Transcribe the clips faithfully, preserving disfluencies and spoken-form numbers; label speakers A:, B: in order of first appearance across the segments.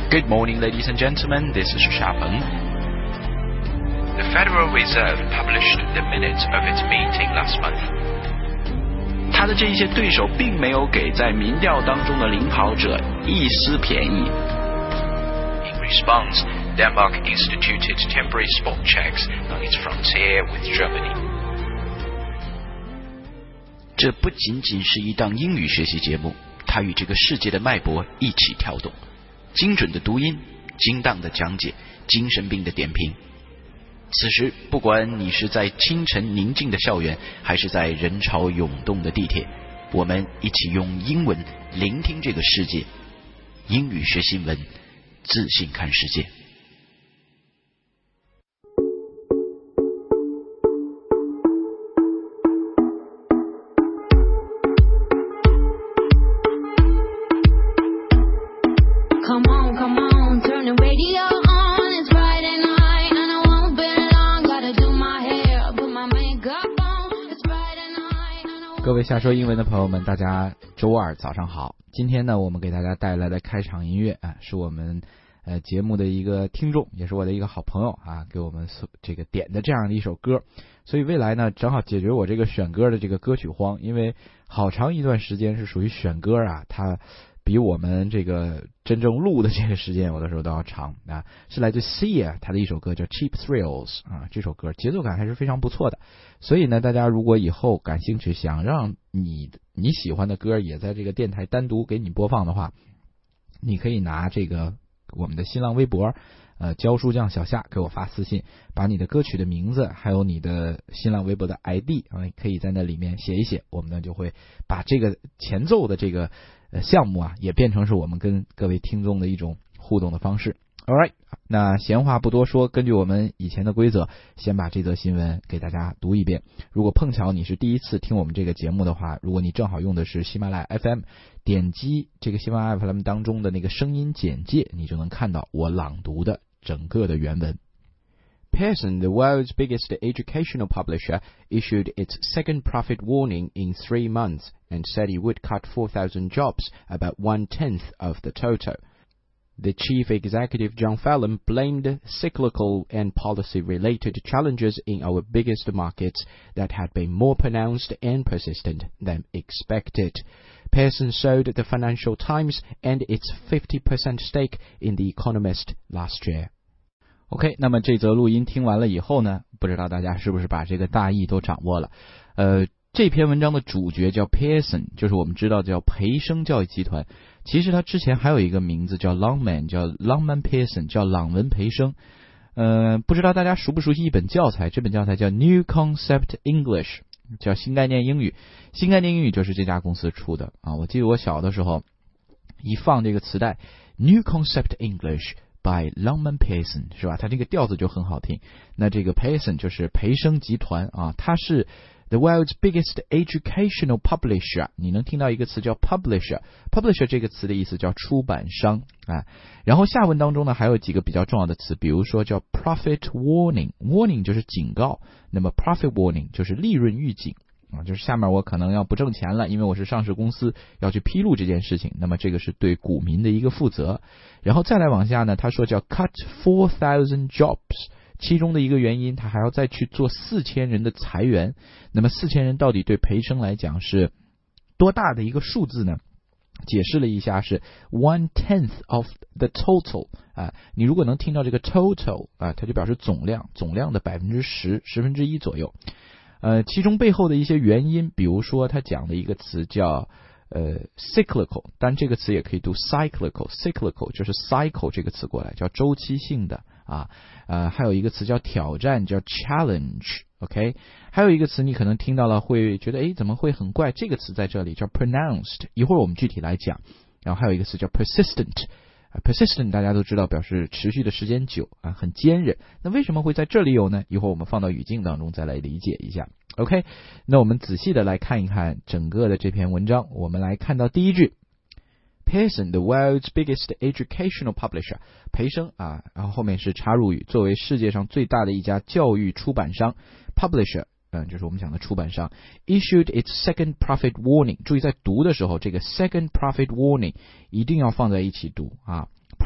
A: Good morning, ladies and gentlemen. This is 夏鹏。The Federal Reserve published the minutes of its meeting last month. 他的这一些对手并没有给在民调当中的领跑者一丝便宜。In response, Denmark instituted temporary spot checks on its frontier with Germany. 这不仅仅是一档英语学习节目，它与这个世界的脉搏一起跳动。精准的读音，精当的讲解，精神病的点评。此时，不管你是在清晨宁静的校园，还是在人潮涌动的地铁，我们一起用英文聆听这个世界。英语学新闻，自信看世界。
B: 各位下说英文的朋友们，大家周二早上好。今天呢，我们给大家带来的开场音乐啊，是我们呃节目的一个听众，也是我的一个好朋友啊，给我们这个点的这样的一首歌。所以未来呢，正好解决我这个选歌的这个歌曲荒，因为好长一段时间是属于选歌啊，它比我们这个真正录的这个时间有的时候都要长啊。是来自 Sia 他的一首歌叫 Cheap Thrills 啊，这首歌节奏感还是非常不错的。所以呢，大家如果以后感兴趣，想让你你喜欢的歌也在这个电台单独给你播放的话，你可以拿这个我们的新浪微博呃，教书匠小夏给我发私信，把你的歌曲的名字还有你的新浪微博的 I D 啊，可以在那里面写一写，我们呢就会把这个前奏的这个呃项目啊，也变成是我们跟各位听众的一种互动的方式。Alright， 那闲话不多说，根据我们以前的规则，先把这则新闻给大家读一遍。如果碰巧你是第一次听我们这个节目的话，如果你正好用的是喜马拉雅 F M， 点击这个喜马拉雅 F M 当中的那个声音简介，你就能看到我朗读的整个的原文。
C: Pearson, the world's biggest educational publisher, issued its second profit warning in three months and said it would cut four thousand jobs, about one-tenth of the total.The chief executive, John Fallon, blamed cyclical and policy-related challenges in our biggest markets that had been more pronounced and persistent than expected. Pearson sold the Financial Times and its fifty percent stake in The Economist last year.
B: OK， 那么这则录音听完了以后呢，不知道大家是不是把这个大意都掌握了？呃，这篇文章的主角叫 Pearson， 就是我们知道叫培生教育集团。其实他之前还有一个名字叫 Longman， 叫 Longman Pearson， 叫朗文培生。呃，不知道大家熟不熟悉一本教材？这本教材叫 New Concept English， 叫新概念英语。新概念英语就是这家公司出的啊。我记得我小的时候一放这个磁带 New Concept English。by Longman Pearson 是吧？它这个调子就很好听。那这个 Pearson 就是培生集团啊，它是 the world's biggest educational publisher。你能听到一个词叫 publisher，publisher 这个词的意思叫出版商啊。然后下文当中呢还有几个比较重要的词，比如说叫 profit warning，warning 就是警告，那么 profit warning 就是利润预警。啊，就是下面我可能要不挣钱了，因为我是上市公司要去披露这件事情，那么这个是对股民的一个负责。然后再来往下呢，他说叫 cut four thousand jobs， 其中的一个原因他还要再去做四千人的裁员。那么四千人到底对培生来讲是多大的一个数字呢？解释了一下是 one tenth of the total 啊，你如果能听到这个 total 啊，它就表示总量，总量的百分之十，十分之一左右。呃，其中背后的一些原因，比如说他讲的一个词叫呃 cyclical， 但这个词也可以读 cyclical，cyclical 就是 cycle 这个词过来，叫周期性的啊。呃，还有一个词叫挑战，叫 challenge。OK， 还有一个词你可能听到了会觉得诶怎么会很怪，这个词在这里叫 pronounced， 一会儿我们具体来讲。然后还有一个词叫 persistent。persistent 大家都知道表示持续的时间久啊，很坚韧。那为什么会在这里有呢？一会儿我们放到语境当中再来理解一下。OK， 那我们仔细的来看一看整个的这篇文章。我们来看到第一句 Pearson, the world's biggest educational publisher， 培生啊，然后后面是插入语，作为世界上最大的一家教育出版商 publisher，嗯，就是我们讲的出版商 issued its second profit warning。注意在读的时候，这个 second profit warning 一定要放在一起读啊。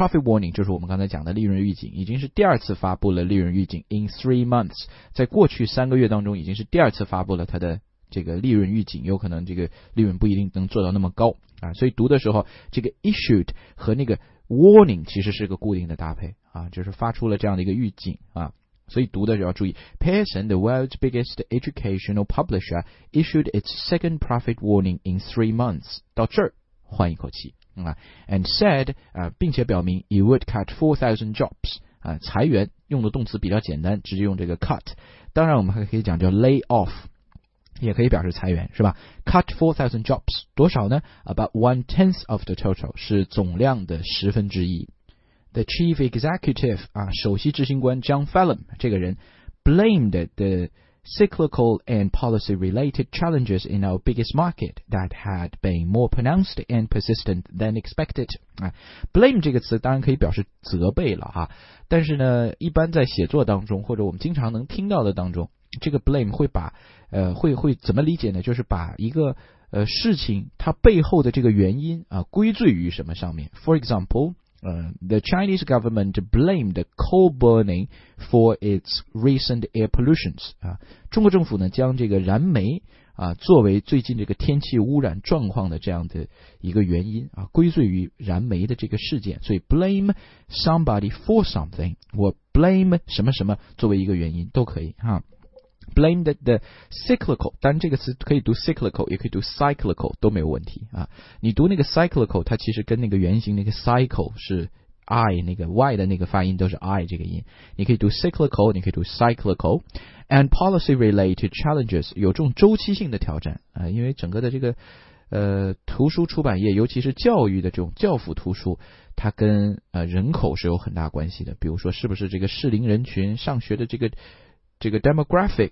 B: profit warning 就是我们刚才讲的利润预警，已经是第二次发布了利润预警 in three months， 在过去三个月当中已经是第二次发布了它的这个利润预警，有可能这个利润不一定能做到那么高啊，所以读的时候这个 issued 和那个 warning 其实是个固定的搭配啊，就是发出了这样的一个预警啊。所以读的时候要注意 Pearson, the world's biggest educational publisher, issued its second profit warning in three months. 到这儿换一口气啊 and said 啊，并且表明 it would cut four thousand jobs 啊，裁员用的动词比较简单，直接用这个 cut。当然我们还可以讲叫 lay off， 也可以表示裁员，是吧 ？Cut four thousand jobs 多少呢 ？About one tenth of the total 是总量的十分之一。The chief executive 啊，首席执行官 John Fallon 这个人 blamed the cyclical and policy-related challenges in our biggest market that had been more pronounced and persistent than expected 啊 blame 这个词当然可以表示责备了哈，但是呢，一般在写作当中或者我们经常能听到的当中，这个 blame 会把呃会会怎么理解呢？就是把一个呃事情它背后的这个原因啊归罪于什么上面。For example。Uh, the Chinese government blamed coal burning for its recent air pollutions. 啊，中国政府呢将这个燃煤啊作为最近这个天气污染状况的这样的一个原因啊，归罪于燃煤的这个事件。所以 blame somebody for something， 我 blame 什么什么作为一个原因都可以哈。Blame the, the cyclical， 当然这个词可以读 cyclical， 也可以读 cyclical， 都没有问题啊。你读那个 cyclical， 它其实跟那个原型那个 cycle 是 I 那个 Y 的那个发音都是 I 这个音。你可以读 cyclical， 你可以读 cyclical。And policy related challenges 有这种周期性的挑战啊，因为整个的这个呃图书出版业，尤其是教育的这种教辅图书，它跟呃人口是有很大关系的。比如说是不是这个适龄人群上学的这个。这个 demographic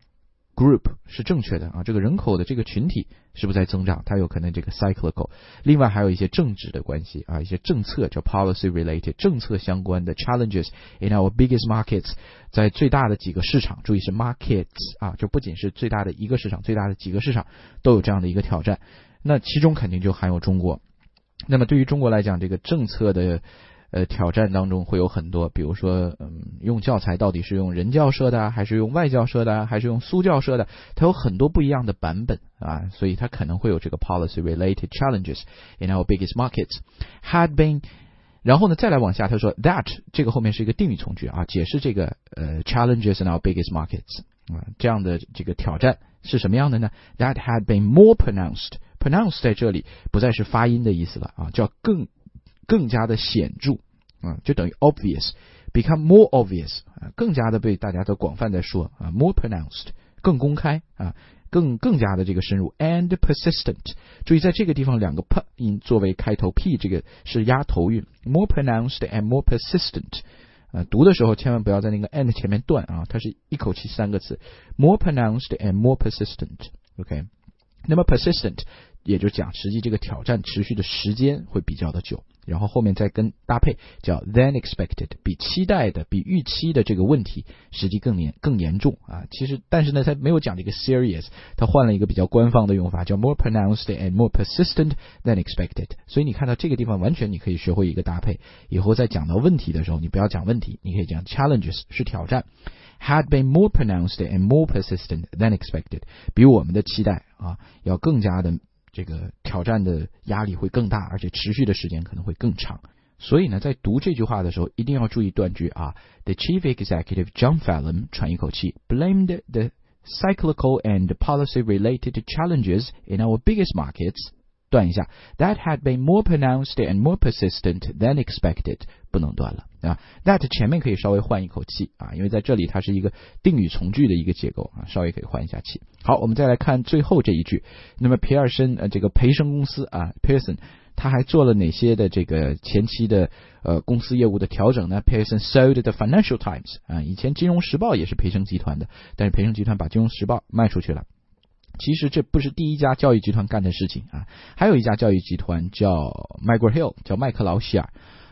B: group 是正确的啊，这个人口的这个群体是不是在增长，它有可能这个 cyclical。另外还有一些政治的关系啊，一些政策叫 policy related， 政策相关的 challenges in our biggest markets， 在最大的几个市场，注意是 markets 啊，就不仅是最大的一个市场，最大的几个市场都有这样的一个挑战。那其中肯定就含有中国。那么对于中国来讲，这个政策的呃，挑战当中会有很多，比如说，嗯，用教材到底是用人教社的，还是用外教社的，还是用苏教社的？它有很多不一样的版本啊，所以它可能会有这个 policy-related challenges in our biggest markets had been。然后呢，再来往下，他说 that 这个后面是一个定语从句啊，解释这个呃 challenges in our biggest markets 啊，这样的这个挑战是什么样的呢 ？That had been more pronounced。pronounce 在这里不再是发音的意思了啊，叫更更加的显著。啊，就等于 obvious become more obvious 啊，更加的被大家都广泛在说啊 more pronounced 更公开啊，更更加的这个深入 and persistent。注意在这个地方两个 p 音作为开头 p 这个是压头韵 more pronounced and more persistent。啊，读的时候千万不要在那个 and 前面断啊，它是一口气三个字 more pronounced and more persistent。OK， 那么 persistent 也就讲实际这个挑战持续的时间会比较的久。然后后面再跟搭配叫 than expected， 比期待的比预期的这个问题实际更严更严重啊。其实但是呢，他没有讲这个 serious， 他换了一个比较官方的用法，叫 more pronounced and more persistent than expected。所以你看到这个地方完全你可以学会一个搭配，以后在讲到问题的时候，你不要讲问题，你可以讲 challenges 是挑战。had been more pronounced and more persistent than expected， 比我们的期待啊要更加的。这个挑战的压力会更大，而且持续的时间可能会更长。所以呢，在读这句话的时候，一定要注意断句啊。The chief executive John Fallon 喘一口气 blamed the cyclical and policy-related challenges in our biggest markets。断一下 ，That had been more pronounced and more persistent than expected。不能断了啊 ，That 前面可以稍微换一口气啊，因为在这里它是一个定语从句的一个结构啊，稍微可以换一下气。好，我们再来看最后这一句。那么皮尔森呃这个培生公司啊 ，Pearson 他还做了哪些的这个前期的呃公司业务的调整呢 ？Pearson sold the Financial Times 啊，以前金融时报也是培生集团的，但是培生集团把金融时报卖出去了。其实这不是第一家教育集团干的事情啊，还有一家教育集团叫 McGraw-Hill， 叫麦克劳希尔。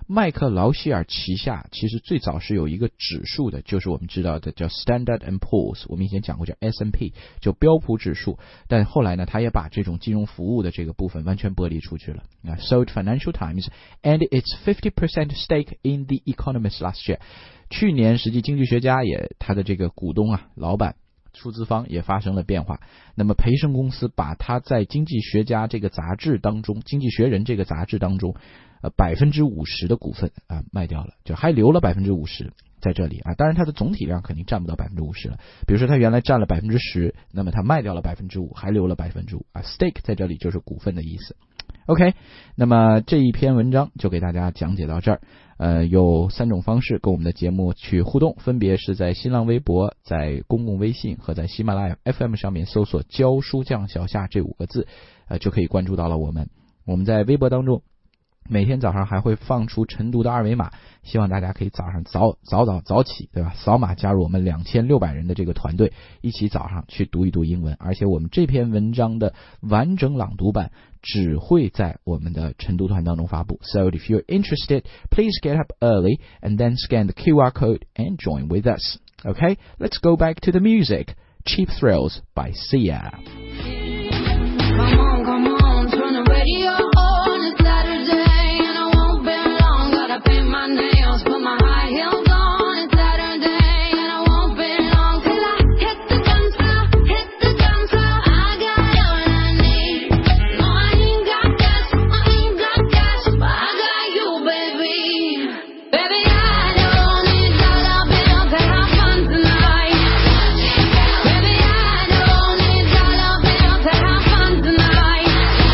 B: 麦克劳希尔旗下其实最早是有一个指数的，就是我们知道的叫 Standard and Poor's， 我们以前讲过叫 S and P， 就标普指数，但后来呢，他也把这种金融服务的这个部分完全剥离出去了。啊 ，Sold Financial Times and its fifty percent stake in The Economist last year。去年实际经济学家也他的这个股东啊，老板。出资方也发生了变化，那么培生公司把它在经济学家这个杂志当中，经济学人这个杂志当中，呃百分之五十的股份啊卖掉了，就还留了百分之五十在这里啊。当然它的总体量肯定占不到百分之五十了，比如说它原来占了百分之十，那么它卖掉了百分之五，还留了百分之五啊。Stake 在这里就是股份的意思。OK， 那么这一篇文章就给大家讲解到这儿。呃，有三种方式跟我们的节目去互动，分别是在新浪微博、在公共微信和在喜马拉雅 F M 上面搜索教书匠小夏这五个字，呃，就可以关注到了我们。我们在微博当中每天早上还会放出晨读的二维码，希望大家可以早上早早早早起，对吧？扫码加入我们两千六百人的这个团队，一起早上去读一读英文。而且我们这篇文章的完整朗读版只会在我们的晨读团当中发布。So if you're interested, please get up early and then scan the Q R code and join with us. Okay, let's go back to the music. Cheap Thrills by Sia.
D: Come on, come on, turn the radio on. It's Saturday and I won't be long. Gotta paint my nails, put my high heels on. It's Saturday and I won't be long till I hit the dance floor, hit the dance floor. I got all I need. No, I ain't got cash, I ain't got cash, but I got you, baby. Baby, I don't need dollar bills to have fun tonight. Baby, I don't need dollar bills to have fun tonight.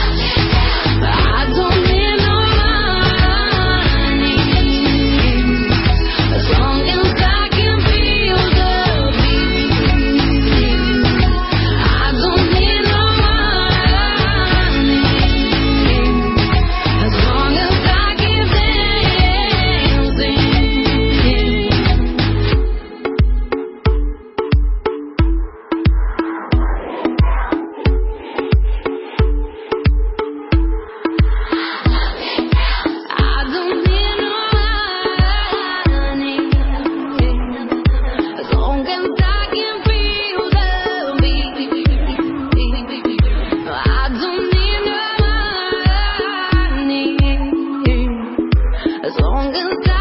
D: I don't need no money, as long as I can feel the beat. I don't need no money, as long as I keep dancing. I don't need no money, as long as I can feel the beat. I don't need no money, as long as I